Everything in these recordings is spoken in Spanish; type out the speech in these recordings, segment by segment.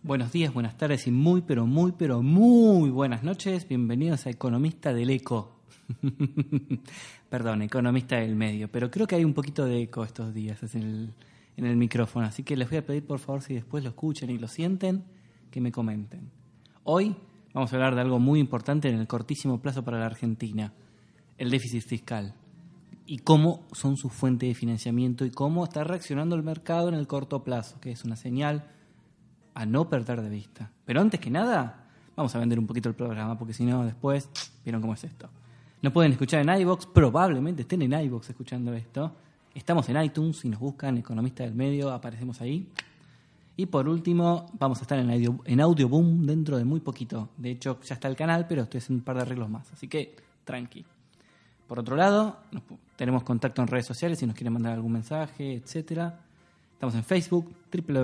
Buenos días, buenas tardes y muy buenas noches. Bienvenidos a Economista del Eco. Perdón, Economista del Medio. Pero creo que hay un poquito de eco estos días en el micrófono. Así que les voy a pedir, por favor, si después lo escuchan y lo sienten, que me comenten. Hoy vamos a hablar de algo muy importante en el cortísimo plazo para la Argentina. El déficit fiscal. Y cómo son su fuente de financiamiento y cómo está reaccionando el mercado en el corto plazo, que es una señal a no perder de vista. Pero antes que nada, vamos a vender un poquito el programa, porque si no, después, vieron cómo es esto. Nos pueden escuchar en iVoox, probablemente estén en iVoox escuchando esto. Estamos en iTunes, si nos buscan Economista del Medio, aparecemos ahí. Y por último, vamos a estar en Audioboom dentro de muy poquito. De hecho, ya está el canal, pero estoy haciendo un par de arreglos más, así que tranqui. Por otro lado, tenemos contacto en redes sociales si nos quieren mandar algún mensaje, etcétera. Estamos en Facebook,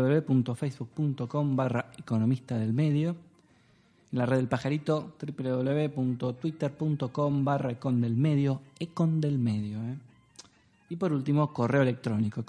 www.facebook.com/economista del medio. En la red del pajarito, www.twitter.com/econdelmedio, econdelmedio. Y por último, correo electrónico,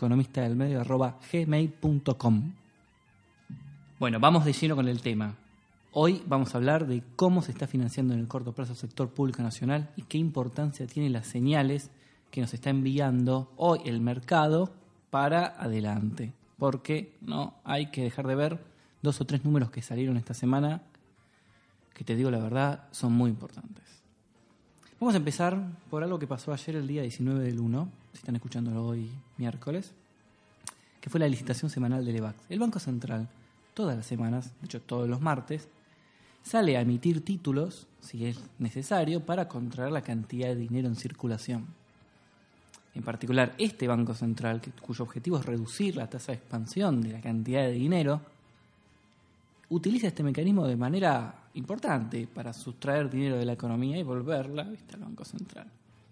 economistadelmedio@gmail.com. Bueno, vamos de lleno con el tema. Hoy vamos a hablar de cómo se está financiando en el corto plazo el sector público nacional y qué importancia tienen las señales que nos está enviando hoy el mercado para adelante. Porque no hay que dejar de ver 2 o 3 números que salieron esta semana que, te digo la verdad, son muy importantes. Vamos a empezar por algo que pasó ayer, el día 19 del 1, si están escuchándolo hoy miércoles, que fue la licitación semanal del EVAX. El Banco Central, todas las semanas, de hecho todos los martes, sale a emitir títulos, si es necesario, para contraer la cantidad de dinero en circulación. En particular, este Banco Central, cuyo objetivo es reducir la tasa de expansión de la cantidad de dinero, utiliza este mecanismo de manera importante para sustraer dinero de la economía y volverla, al Banco Central.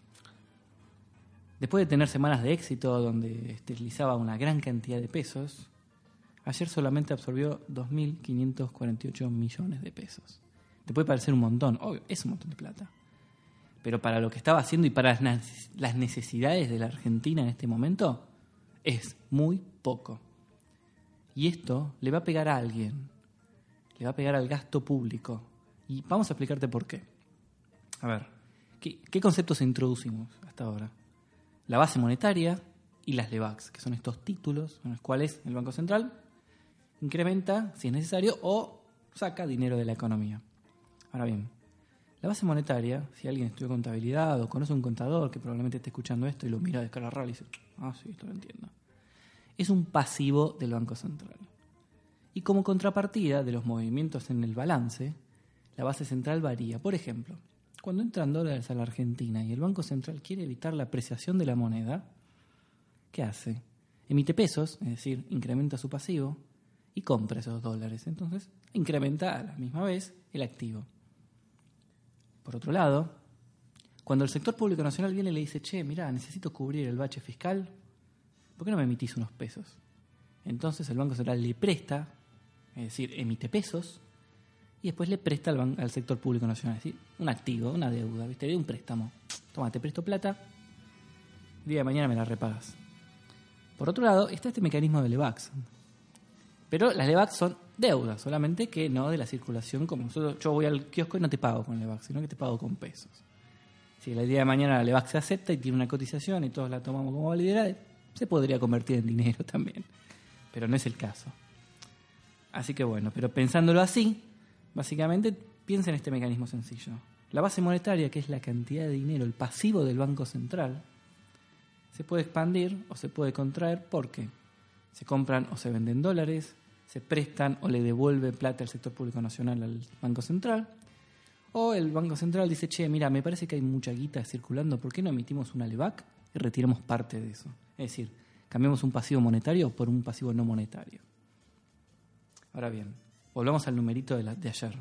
Después de tener semanas de éxito donde esterilizaba una gran cantidad de pesos, ayer solamente absorbió 2.548 millones de pesos. Te puede parecer un montón, obvio, es un montón de plata. Pero para lo que estaba haciendo y para las necesidades de la Argentina en este momento, es muy poco. Y esto le va a pegar a alguien, le va a pegar al gasto público. Y vamos a explicarte por qué. A ver, ¿qué conceptos introducimos hasta ahora? La base monetaria y las LEVAX, que son estos títulos en los cuales el Banco Central incrementa, si es necesario, o saca dinero de la economía. Ahora bien, la base monetaria, si alguien estudia contabilidad o conoce a un contador que probablemente esté escuchando esto y lo mira de cara rara y dice, sí, esto lo entiendo, es un pasivo del Banco Central. Y como contrapartida de los movimientos en el balance, la base central varía. Por ejemplo, cuando entran dólares a la Argentina y el Banco Central quiere evitar la apreciación de la moneda, ¿qué hace? Emite pesos, es decir, incrementa su pasivo y compra esos dólares. Entonces, incrementa a la misma vez el activo. Por otro lado, cuando el sector público nacional viene y le dice, mirá, necesito cubrir el bache fiscal, ¿por qué no me emitís unos pesos? Entonces el Banco Central le presta, es decir, emite pesos, y después le presta al sector público nacional, es decir, un activo, una deuda, ¿viste? Un préstamo. Toma, te presto plata, el día de mañana me la repagas. Por otro lado, está este mecanismo de LEVAX. Pero las LEVAX son deudas, solamente que no de la circulación como nosotros. Yo voy al kiosco y no te pago con LEVAX, sino que te pago con pesos. Si el día de mañana la LEVAX se acepta y tiene una cotización y todos la tomamos como validez, se podría convertir en dinero también. Pero no es el caso. Así que bueno, pero pensándolo así, básicamente piensa en este mecanismo sencillo. La base monetaria, que es la cantidad de dinero, el pasivo del Banco Central, se puede expandir o se puede contraer porque se compran o se venden dólares, se prestan o le devuelve plata al sector público nacional al Banco Central, o el Banco Central dice, mira, me parece que hay mucha guita circulando, ¿por qué no emitimos una LEVAC y retiramos parte de eso? Es decir, cambiamos un pasivo monetario por un pasivo no monetario. Ahora bien, volvamos al numerito de ayer.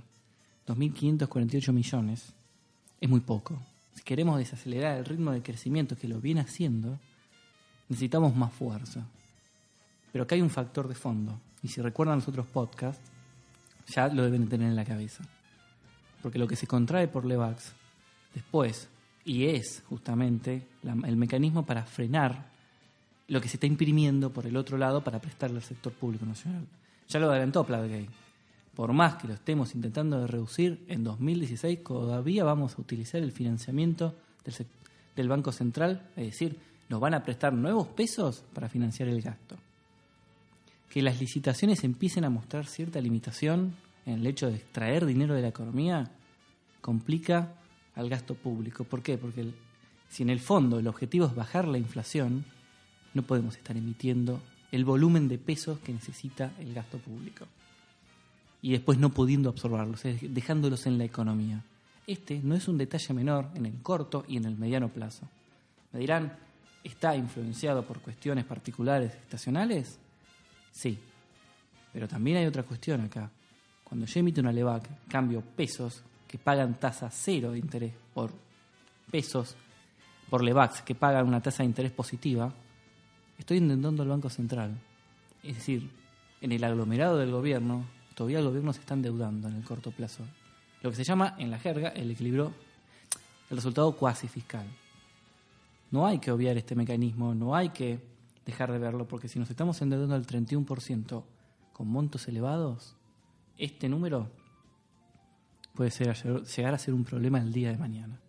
2.548 millones es muy poco. Si queremos desacelerar el ritmo de crecimiento que lo viene haciendo, necesitamos más fuerza. Pero acá hay un factor de fondo. Y si recuerdan los otros podcasts, ya lo deben tener en la cabeza. Porque lo que se contrae por LEVAX después, y es justamente el mecanismo para frenar lo que se está imprimiendo por el otro lado para prestarle al sector público nacional. Ya lo adelantó Plavgay. por más que lo estemos intentando de reducir, en 2016 todavía vamos a utilizar el financiamiento del Banco Central, es decir, nos van a prestar nuevos pesos para financiar el gasto. Que las licitaciones empiecen a mostrar cierta limitación en el hecho de extraer dinero de la economía complica al gasto público. ¿Por qué? Porque si en el fondo el objetivo es bajar la inflación, no podemos estar emitiendo el volumen de pesos que necesita el gasto público y después no pudiendo absorberlos, dejándolos en la economía. Este no es un detalle menor en el corto y en el mediano plazo. Me dirán, ¿está influenciado por cuestiones particulares estacionales? Sí, pero también hay otra cuestión acá. Cuando yo emito una LEBAC, cambio pesos que pagan tasa cero de interés por pesos, por LEBACs que pagan una tasa de interés positiva, estoy endeudando al Banco Central. Es decir, en el aglomerado del gobierno, todavía el gobierno se está endeudando en el corto plazo. Lo que se llama, en la jerga, el resultado cuasi fiscal. No hay que obviar este mecanismo, no hay que dejar de verlo, porque si nos estamos endeudando al 31% con montos elevados, este número puede llegar a ser un problema el día de mañana.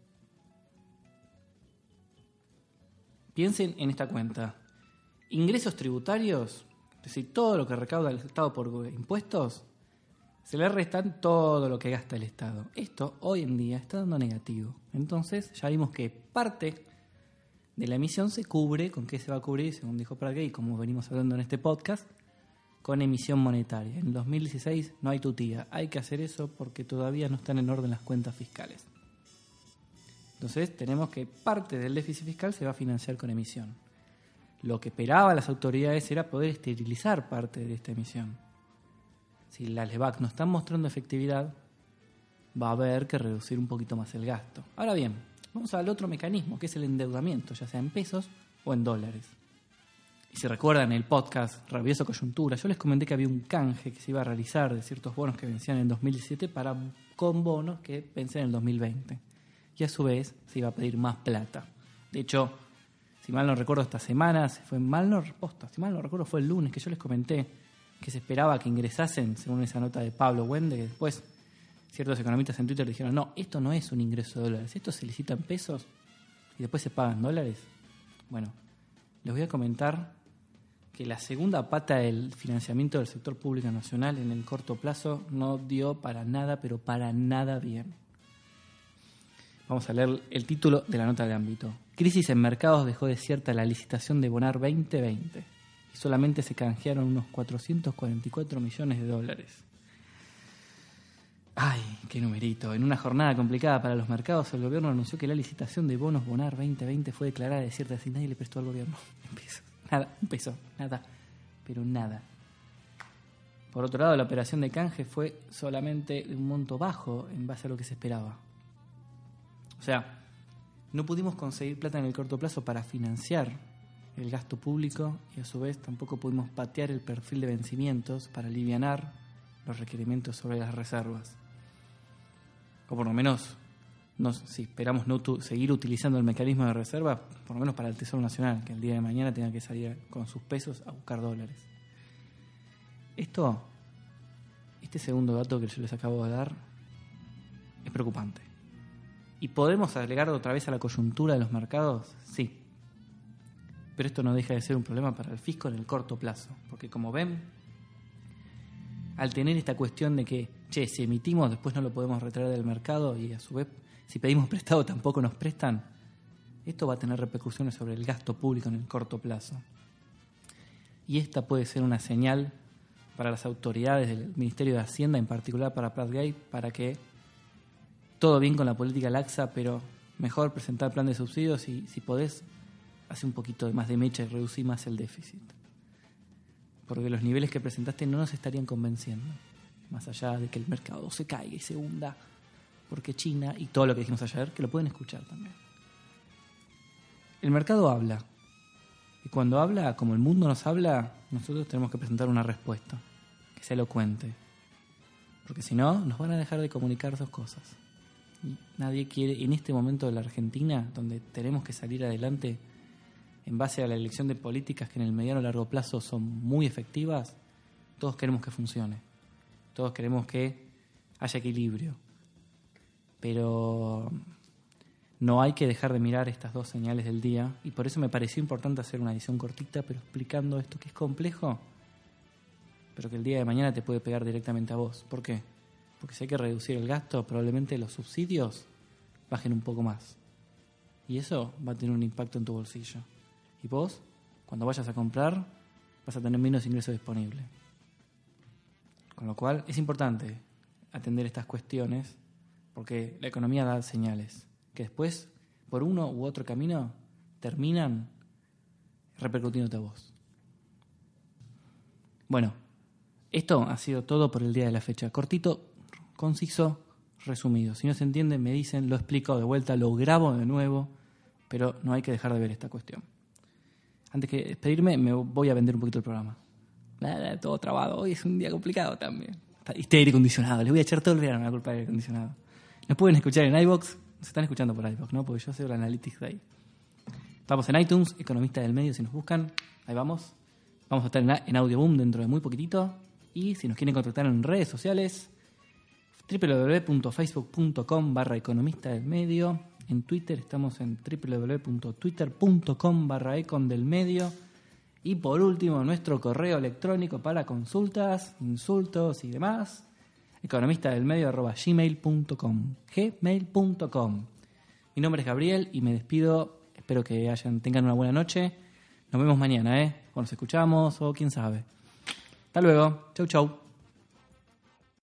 Piensen en esta cuenta. Ingresos tributarios, es decir, todo lo que recauda el Estado por impuestos, se le restan todo lo que gasta el Estado. Esto hoy en día está dando negativo. Entonces ya vimos que parte de la emisión se cubre. ¿Con qué se va a cubrir? Según dijo Pratt Gay, como venimos hablando en este podcast, con emisión monetaria. En 2016 no hay tutía. Hay que hacer eso porque todavía no están en orden las cuentas fiscales. Entonces tenemos que parte del déficit fiscal se va a financiar con emisión. Lo que esperaban las autoridades era poder esterilizar parte de esta emisión. Si las LEBAC no están mostrando efectividad, va a haber que reducir un poquito más el gasto. Ahora bien, vamos al otro mecanismo, que es el endeudamiento, ya sea en pesos o en dólares. Y si recuerdan el podcast Rabioso Coyuntura, yo les comenté que había un canje que se iba a realizar de ciertos bonos que vencían en 2017 con bonos que vencían en el 2020. Y a su vez se iba a pedir más plata. De hecho, si mal no recuerdo, esta semana, si mal no recuerdo, fue el lunes que yo les comenté que se esperaba que ingresasen, según esa nota de Pablo Wende, que después ciertos economistas en Twitter dijeron, no, esto no es un ingreso de dólares, esto se licita en pesos y después se pagan dólares. Bueno, les voy a comentar que la segunda pata del financiamiento del sector público nacional en el corto plazo no dio para nada, pero para nada bien. Vamos a leer el título de la nota de ámbito. Crisis en mercados dejó desierta la licitación de Bonar 2020 y solamente se canjearon unos 444 millones de dólares. ¡Ay, qué numerito! En una jornada complicada para los mercados, el gobierno anunció que la licitación de bonos Bonar 2020 fue declarada desierta sin nadie le prestó al gobierno. Un peso, nada, pero nada. Por otro lado, la operación de canje fue solamente de un monto bajo en base a lo que se esperaba. O sea, no pudimos conseguir plata en el corto plazo para financiar el gasto público y a su vez tampoco pudimos patear el perfil de vencimientos para alivianar los requerimientos sobre las reservas. O por lo menos, si esperamos no seguir utilizando el mecanismo de reserva, por lo menos para el Tesoro Nacional, que el día de mañana tenga que salir con sus pesos a buscar dólares. Este segundo dato que yo les acabo de dar es preocupante. ¿Y podemos agregar otra vez a la coyuntura de los mercados? Sí. Pero esto no deja de ser un problema para el fisco en el corto plazo. Porque como ven, al tener esta cuestión de que, si emitimos después no lo podemos retraer del mercado y a su vez si pedimos prestado tampoco nos prestan, esto va a tener repercusiones sobre el gasto público en el corto plazo. Y esta puede ser una señal para las autoridades del Ministerio de Hacienda, en particular para Pratt Gay, para que todo bien con la política laxa, pero mejor presentar plan de subsidios y si podés, hacer un poquito más de mecha y reducir más el déficit. Porque los niveles que presentaste no nos estarían convenciendo, más allá de que el mercado se caiga y se hunda, porque China y todo lo que dijimos ayer, que lo pueden escuchar también. El mercado habla, y cuando habla, como el mundo nos habla, nosotros tenemos que presentar una respuesta, que sea elocuente, porque si no, nos van a dejar de comunicar dos cosas. Y nadie quiere, en este momento de la Argentina, donde tenemos que salir adelante en base a la elección de políticas que en el mediano y largo plazo son muy efectivas, todos queremos que funcione. Todos queremos que haya equilibrio. Pero no hay que dejar de mirar estas dos señales del día. Y por eso me pareció importante hacer una edición cortita, pero explicando esto que es complejo, pero que el día de mañana te puede pegar directamente a vos. ¿Por qué? Porque si hay que reducir el gasto, probablemente los subsidios bajen un poco más. Y eso va a tener un impacto en tu bolsillo. Y vos, cuando vayas a comprar, vas a tener menos ingresos disponibles. Con lo cual es importante atender estas cuestiones, porque la economía da señales que después, por uno u otro camino, terminan repercutiéndote a vos. Bueno, esto ha sido todo por el día de la fecha. Cortito, conciso, resumido. Si no se entiende, me dicen, lo explico de vuelta, lo grabo de nuevo, pero no hay que dejar de ver esta cuestión. Antes que despedirme, me voy a vender un poquito el programa. Todo trabado. Hoy es un día complicado también. Está aire acondicionado. Les voy a echar todo el verano la culpa del aire acondicionado. Nos pueden escuchar en iVoox. Se están escuchando por iVoox, ¿no? Porque yo sé el analytics de ahí. Estamos en iTunes, Economista del Medio, si nos buscan. Ahí vamos. Vamos a estar en Audioboom dentro de muy poquitito. Y si nos quieren contactar en redes sociales, www.facebook.com/economista del medio. En Twitter estamos en www.twitter.com/econdelmedio. Y por último, nuestro correo electrónico para consultas, insultos y demás, economistadelmedio@gmail.com. gmail.com. Mi nombre es Gabriel y me despido. Espero que tengan una buena noche. Nos vemos mañana, o nos escuchamos, o quién sabe. Hasta luego. Chau, chau.